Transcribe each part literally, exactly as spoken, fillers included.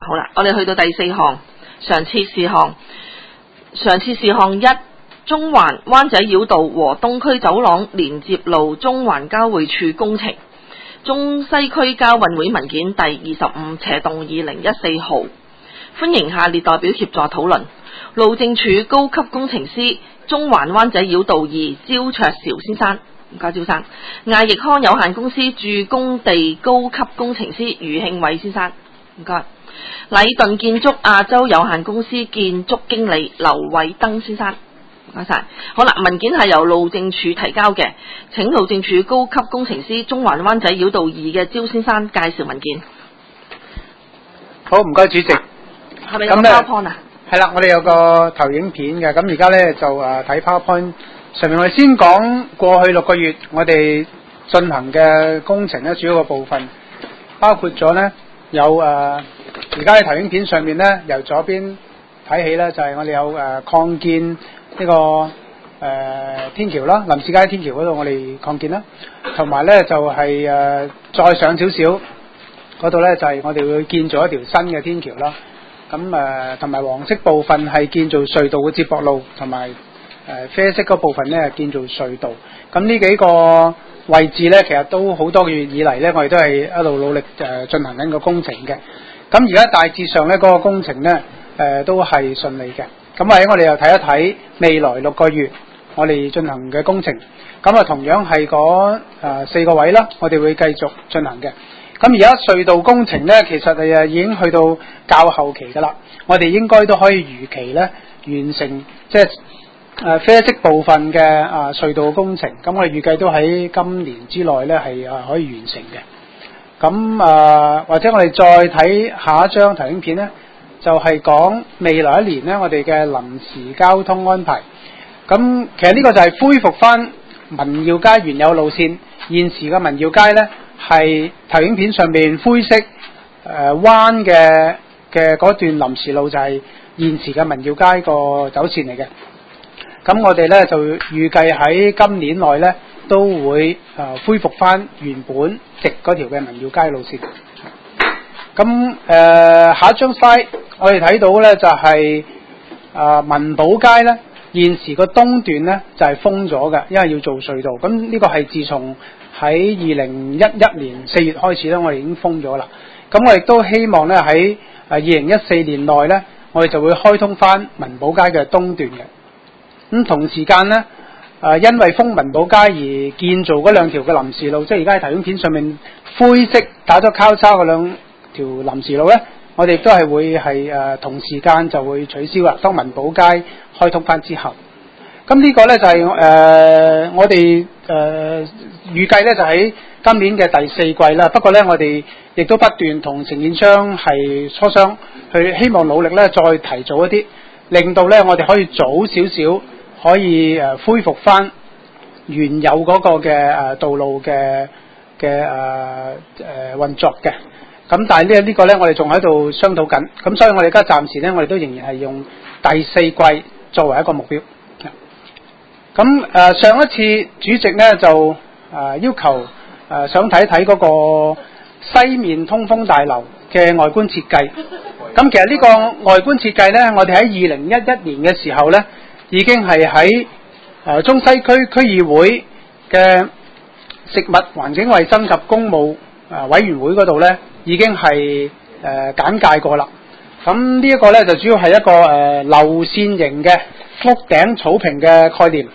好啦，我哋去到第四項常設事項。常設事項一，中環灣仔繞道和東區走廊連接路中環交匯處工程，中西區交運會文件第二十五斜動二零一四號。歡迎下列代表協助討論。路政署高級工程師中環灣仔繞道二焦卓韶先生，唔該焦生。亞奕康有限公司駐工地高級工程師余慶偉先生，唔該。禮頓建築亞洲有限公司建築經理劉偉登先生，唔該晒。好啦，文件係由路政署提交嘅，請路政署高級工程師中環灣仔繞道二嘅焦先生介紹文件。 好，唔該主席。 係咪有個 PowerPoint 啊？ 係啦，我哋有個投影片嘅，咁而家咧就誒睇 PowerPoint 上面，我哋先講過去六個月我哋進行嘅工程咧，主要個部分包括咗咧有誒而家喺投影片上面咧，由左邊睇起咧就係、是、我哋有誒擴、呃、建呢、這個誒、呃、天橋啦，林士街天橋嗰度我哋擴建啦，同埋咧就係、是、誒、呃、再上少少嗰度咧就係、是、我哋會建造一條新嘅天橋啦。咁誒同埋黃色部分係建造隧道嘅接駁路，同埋誒啡色嗰部分咧建造隧道。咁呢幾個位置咧，其實都好多個月以嚟咧，我哋都係一路努力誒進行緊個工程嘅。咁而家大致上咧，嗰、那個工程咧誒、呃、都係順利嘅。咁或者我哋又睇一睇未來六個月我哋進行嘅工程。咁啊同樣係嗰誒四個位啦，我哋會繼續進行嘅。咁而家隧道工程咧，其實係誒已經去到較後期噶啦，我哋應該都可以如期咧完成，即係誒啡色部分嘅啊隧道工程。咁我哋預計都喺今年之內咧係啊可以完成嘅。咁啊或者我哋再睇下一張投影片咧，就係講未來一年咧我哋嘅臨時交通安排。咁其實呢個就係恢復翻民耀街原有路線，現時嘅民耀街咧。係投影片上面灰色誒彎嘅嘅嗰段臨時路就係現時嘅民耀街個走線嚟嘅。咁我哋咧就預計喺今年內咧都會誒、呃、恢復翻原本直嗰條嘅民耀街路線。咁誒、呃、下一張 slide 我哋睇到咧就係、是、誒、呃、民寶街咧現時個東段咧就係、是、封咗嘅，因為要做隧道。咁呢個係自從喺二零一一年四月開始咧，我哋已經封咗啦。咁我亦都希望咧喺誒二零一四年內咧，我哋就會開通翻民寶街嘅東段嘅。咁同時間咧，誒因為封民寶街而建造嗰兩條嘅臨時路，即係而家喺投影片上面灰色打咗交叉嗰兩條臨時路咧，我哋亦都係會係誒同時間就會取消啦。當民寶街開通翻之後。咁呢個咧就係、是、誒、呃、我哋誒預計咧就喺今年嘅第四季啦。不過咧我哋亦都不斷同承建商係磋商，去希望努力咧再提早一啲，令到咧我哋可以早少少可以誒恢復翻原有嗰個嘅誒道路嘅嘅誒誒運作嘅。咁但係呢呢個咧我哋仲喺度商討緊。咁所以我哋而家暫時咧我哋都仍然係用第四季作為一個目標。咁誒、呃、上一次主席咧就誒、呃、要求誒、呃、想睇睇嗰個西面通風大樓嘅外觀設計。咁其實呢個外觀設計咧，我哋喺二零一一年嘅時候咧，已經係喺誒中西區區議會嘅食物環境衛生及公務誒委員會嗰度咧，已經係誒、呃、簡介過啦。咁呢一個咧就主要係一個誒、呃、流線型嘅屋頂草坪嘅概念。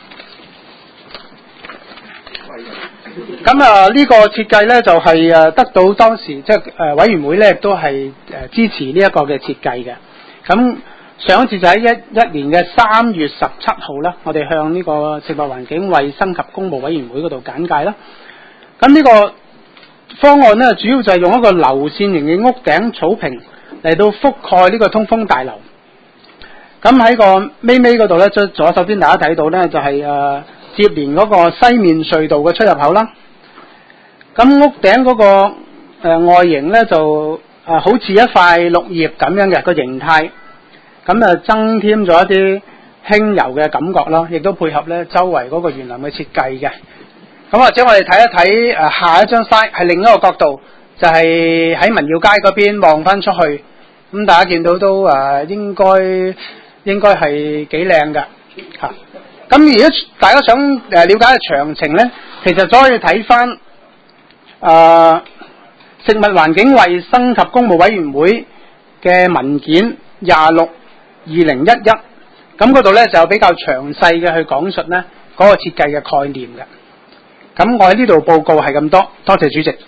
咁啊，呢個設計咧就係誒得到當時即係誒委員會咧都係誒支持呢一個嘅設計嘅。咁上一次就喺一一年嘅三月十七號啦，我哋向呢個食物環境衛生及公務委員會嗰度簡介啦。咁呢個方案咧，主要就係用一個流線型嘅屋頂草坪嚟到覆蓋呢個通風大樓。咁喺個尾尾嗰度咧，左左手邊大家睇到咧就係、是、誒、呃、接連嗰個西面隧道嘅出入口啦。咁屋頂嗰、那個誒、呃、外形咧就誒、呃、好似一塊綠葉咁樣嘅個形態，咁啊增添咗一啲輕柔嘅感覺啦，亦都配合咧周圍嗰個園林嘅設計嘅。咁或者我哋睇一睇誒下一張 slide 係另一個角度，就係、是、喺民耀街嗰邊望翻出去咁大家見到都誒、呃、應該應該係幾靚㗎嚇。咁、啊、如果大家想誒了解嘅詳情咧，其實就可以睇翻誒食物環境衞生及公務委員會嘅文件廿六二零一一，咁嗰度咧就比較詳細嘅去講述咧嗰、那個設計嘅概念嘅。咁我喺呢度報告係咁多，多謝主席。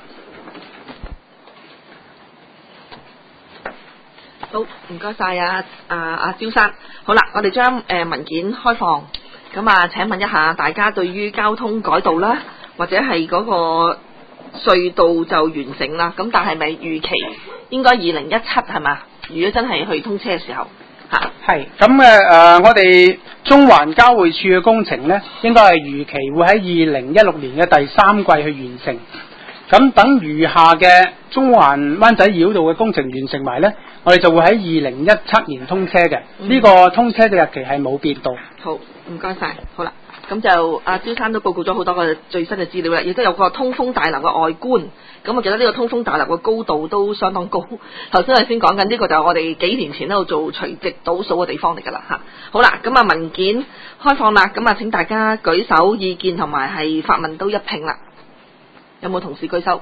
好，唔該晒啊，啊啊招生。好啦，我哋將誒文件開放，咁啊請問一下大家對於交通改道啦，或者係嗰個隧道就完成啦，咁但係咪預期應該二零一七係嘛？如果真係去通車嘅時候嚇， 係咁嘅誒，我哋中環交匯處嘅工程咧，應該係預期會喺二零一六年嘅第三季去完成。咁等餘下嘅中環灣仔繞道嘅工程完成埋咧，我哋就會喺二零一七年通車嘅。呢、嗯、個通車嘅日期係冇變到。 好，唔該晒。好啦，咁就阿招生都報告咗好多個最新嘅資料啦，亦都有個通風大樓嘅外觀。咁我記得呢個通風大樓嘅高度都相當高。頭先我先講緊呢個就係我哋幾年前喺度做垂直倒數嘅地方嚟㗎啦嚇。好啦，咁啊文件開放啦，咁啊請大家舉手意見同埋係發問都一併啦。有冇同事舉手？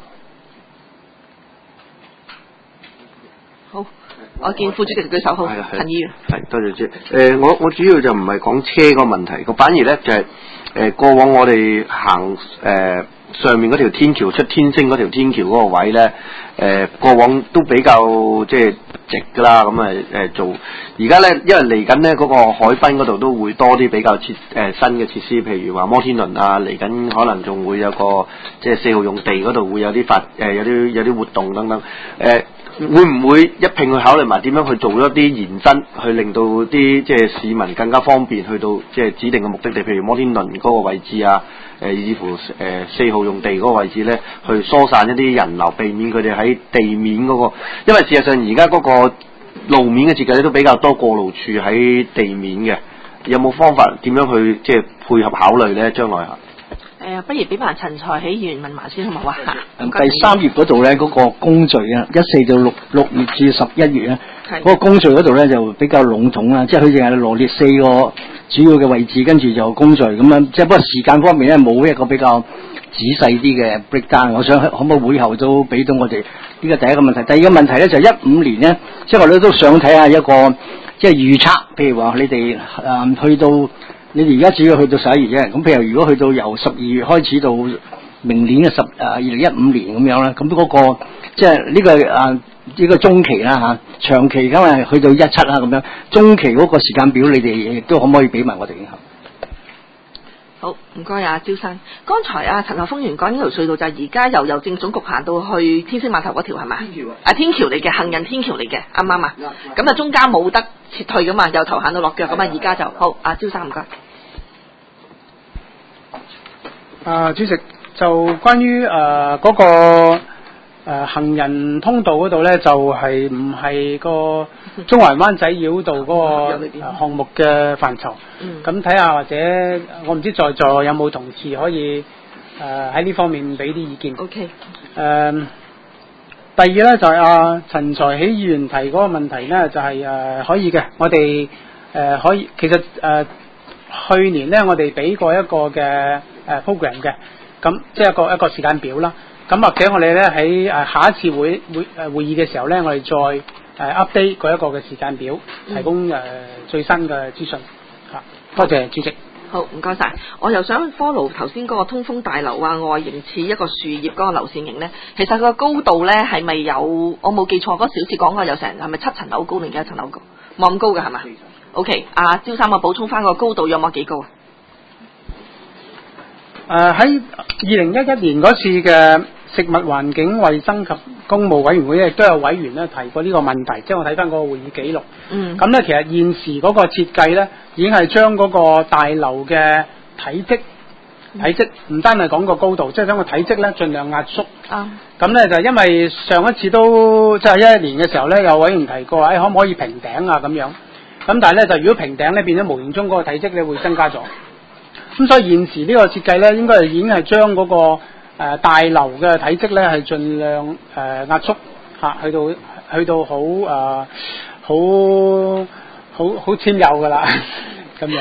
好，我見副主席舉手。好，陳議員。 係，多謝主席。誒、呃，我我主要就唔係講車個問題，個反而咧就係、是、誒、呃、過往我哋行誒、呃、上面嗰條天橋出天星嗰條天橋嗰個位咧，誒、呃、過往都比較即係直㗎啦，咁啊誒做。而家咧，因為嚟緊咧嗰個海濱嗰度都會多啲比較設誒、呃、新嘅設施，譬如話摩天輪啊，嚟緊可能仲會有個即係四號用地嗰度會有啲發誒、呃、有啲有啲活動等等誒。呃會唔會一併去考慮埋點樣去做一啲延伸，去令到啲即係市民更加方便去到即係指定嘅目的地，譬如摩天輪嗰個位置啊，誒以至乎誒四號用地嗰個位置咧，去疏散一啲人流，避免佢哋喺地面嗰、嗰個，因為事實上而家嗰個路面嘅設計咧都比較多過路處喺地面嘅，有冇方法點樣去即係配合考慮咧？將來嚇？ 誒、呃，不如俾埋陳財喜議員問埋先好唔好啊？ 第三頁嗰度咧，嗰、那個工序啊，一四到六六月至十一月咧，嗰、那個工序嗰度咧就比較籠統啦，即係佢淨係羅列四個主要嘅位置，跟住就工序咁樣。即係不過時間方面咧，冇一個比較仔細啲嘅 breakdown。我想可唔可以會後都俾到我哋呢個第一個問題。第二個問題咧就一五年咧，即係我哋都想睇下一個即係預測，譬如話你哋誒、呃、去到。你哋而家主要去到十一月啫，咁譬如如果去到由十二月開始到明年嘅十誒二零一五年咁樣啦，咁嗰、那個即係呢個啊呢、這個中期啦嚇、啊，長期咁係去到一七啦咁樣，中期嗰個時間表你哋亦都可唔可以俾埋我哋？ 好，唔該啊，招生。剛才啊陳學鋒員講呢條隧道就係而家由郵政總局行到去天星碼頭嗰條係咪？天橋啊！啊天橋嚟嘅，行人天橋嚟嘅，啱唔啱啊？咁啊中間冇得撤退噶嘛，由頭行到落腳咁啊，而家就好。啊招生唔該。 啊，主席，就關於誒嗰個誒、呃、行人通道嗰度咧，就係唔係個中環灣仔繞道嗰個項目嘅範疇。咁睇下或者我唔知在座有冇同事可以誒喺呢方面俾啲意見。O K。誒，第二咧就係阿陳財喜議員提嗰個問題咧，就係、是、誒、呃、可以嘅，我哋誒、呃、可以其實誒、呃、去年咧我哋俾過一個嘅。誒 program 嘅，咁即係一個一個時間表啦。咁或者我哋咧喺誒下一次會會誒會議嘅時候咧，我哋再誒 update 嗰一個嘅時間表，提供誒、呃、最新嘅資訊。嚇，多謝主席。 好，唔該晒。我又想 follow 頭先嗰個通風大樓啊，外形似一個樹葉嗰個流線型咧，其實個高度咧係咪有？我冇記錯嗰時好似講過有成係咪七層樓高定幾多層樓高？冇咁高嘅係嘛 ？OK，阿招生我補充翻個高度有冇幾高啊？ 誒喺二零一一年嗰次嘅食物環境衞生及公務委員會咧，亦都有委員咧提過呢個問題，即係我睇翻嗰個會議記錄。嗯。咁咧，其實現時嗰個設計咧，已經係將嗰個大樓嘅體積、體積唔單係講個高度，即係將個體積咧盡量壓縮。啊。咁咧就因為上一次都即係一一年嘅時候咧，有委員提過，誒、哎、可唔可以平頂啊咁樣？咁但係咧就如果平頂咧變咗無形中嗰個體積咧會增加咗。咁所以現時呢個設計咧，應該係已經係將嗰個誒大樓嘅體積咧係盡量誒壓縮嚇，去到去到好誒好好好簽有噶啦咁樣。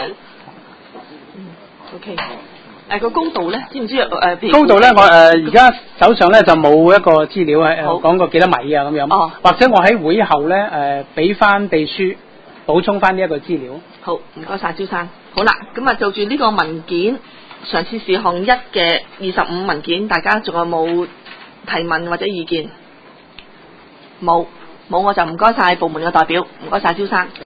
O K。誒個高度咧，知唔知誒？呃、 高度咧，我誒而家手上咧就冇一個資料係講過幾多米啊咁樣。 哦。或者我喺會後咧誒俾翻秘書補充翻呢一個資料。 好，唔該晒，招生。好啦，咁啊就住呢個文件常設事項一嘅二十五文件，大家仲有冇提問或者意見？冇，冇我就唔該晒部門嘅代表，唔該晒招生。